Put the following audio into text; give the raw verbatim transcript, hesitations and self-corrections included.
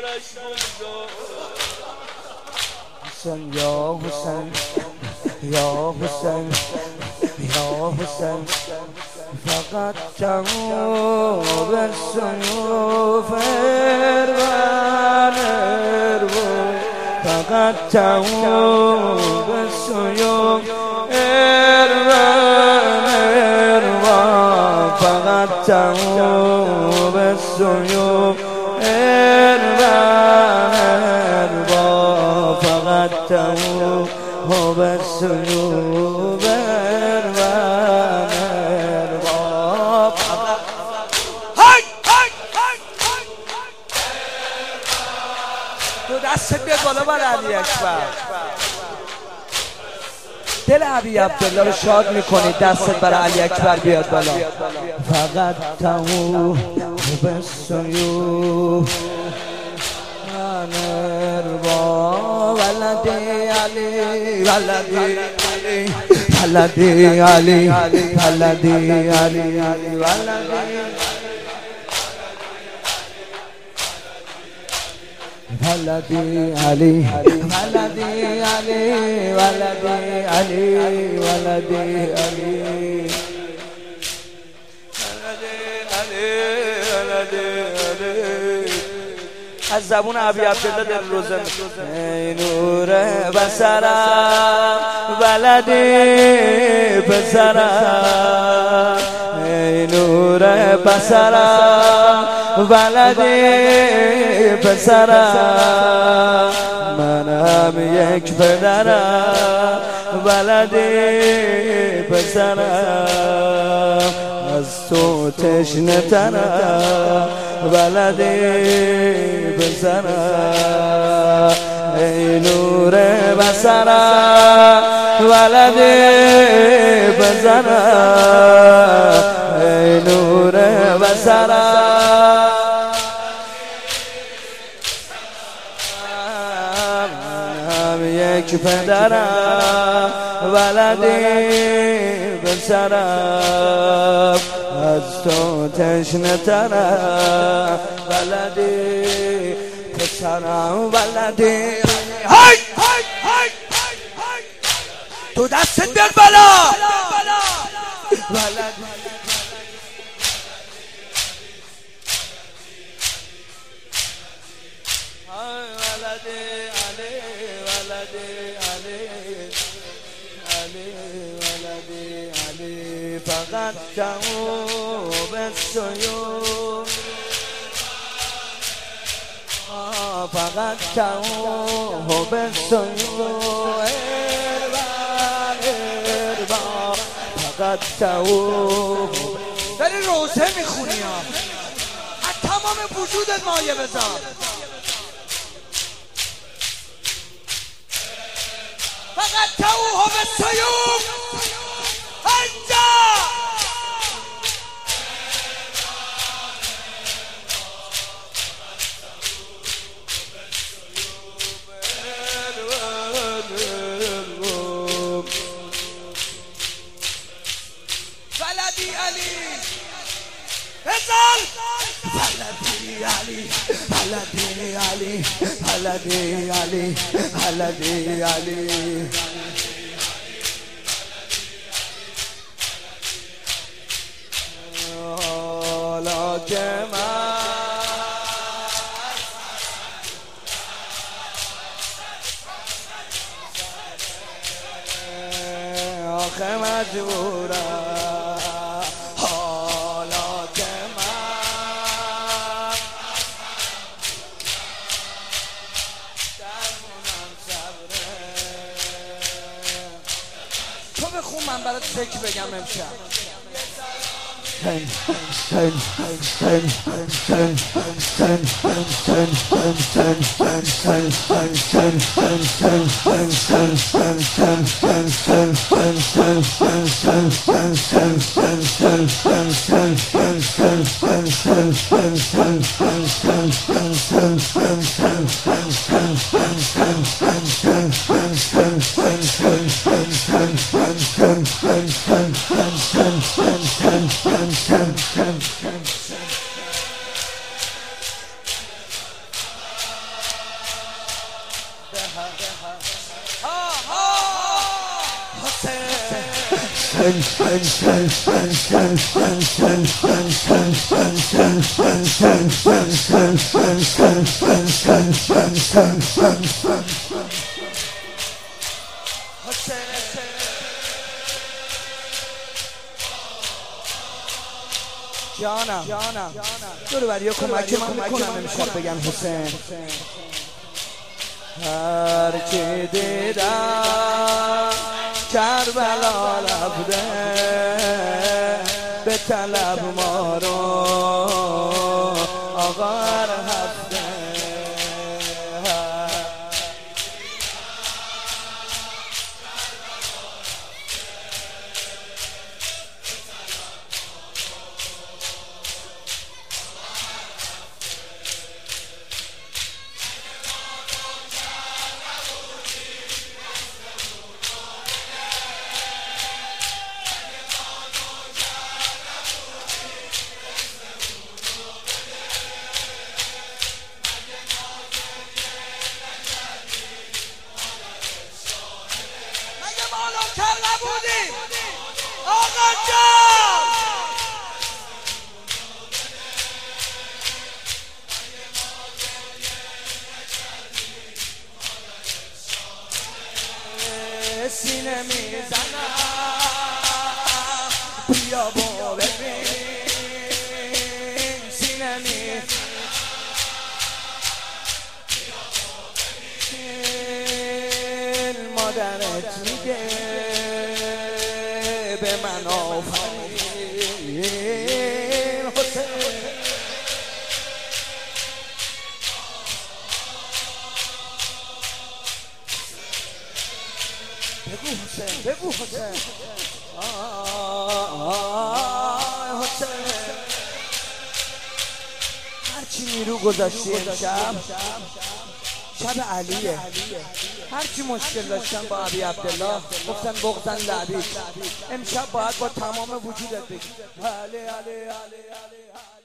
براش بگذار حسین یا حسین یا حسین یا حسین فقط جواب سیوف ارون ارون فقط جواب سیوف ارون ارون فقط جواب سیوف ارون ارون فقط جواب سیوف دست بیاد بالا بر علی اکبر دل عبی عبدالله رو شاد میکنید دستت برای علی اکبر بیاد بالا فقط تمو به سیوف انربا ولدی علی ولدی علی ولدی علی ولدی علی ولدی ولدی علی ولدی علی ولدی علی ولدی علی از زبون عبی عبدالله دل روزه ای نور بصرم ولدی پسرم ای نور بصرم ولدی پسرم منم یک پدرم ولدی پسرم از تو تشنه ترم ولدی پسرم ای نور بصرم ولدی پسرم ای نور بصرم یک پدرم ولدی پسرم از تو تشنه ترم ولدی پسرم ولدی های های های تو دستت بیاد بالا ولدی فقط جواب سیوف فقط جواب سیوف فقط جواب داری روزه میخونی ها از تمام وجودت مایه بزن فقط جواب سیوف اینجا ولدی علی بزن ولدی علی ولدی علی ولدی علی ولدی علی حالا که من آخه مجبورم حالا که من درمونم صبره تو بخون من برات ذکر بگم امشب Ten, ten, ten, ten, ten, جانم دور بریا کمک من میکنم امشب بگم حسین هر چی دیدم کربلا رفته به طلب ما رو آقا هفته آقا جان سینه میزنم بیا با ببین سینه میزنم مادرت میگه به من آفرین حسین بگو حسین بگو حسین آه حسین هرچی نیرو گذاشتی امشب شب علیه هرچی مشکل داشتن با ابی عبدالله گفتن بغضن لعبی امشب باید با تمام وجودت بگی علی علی علی علی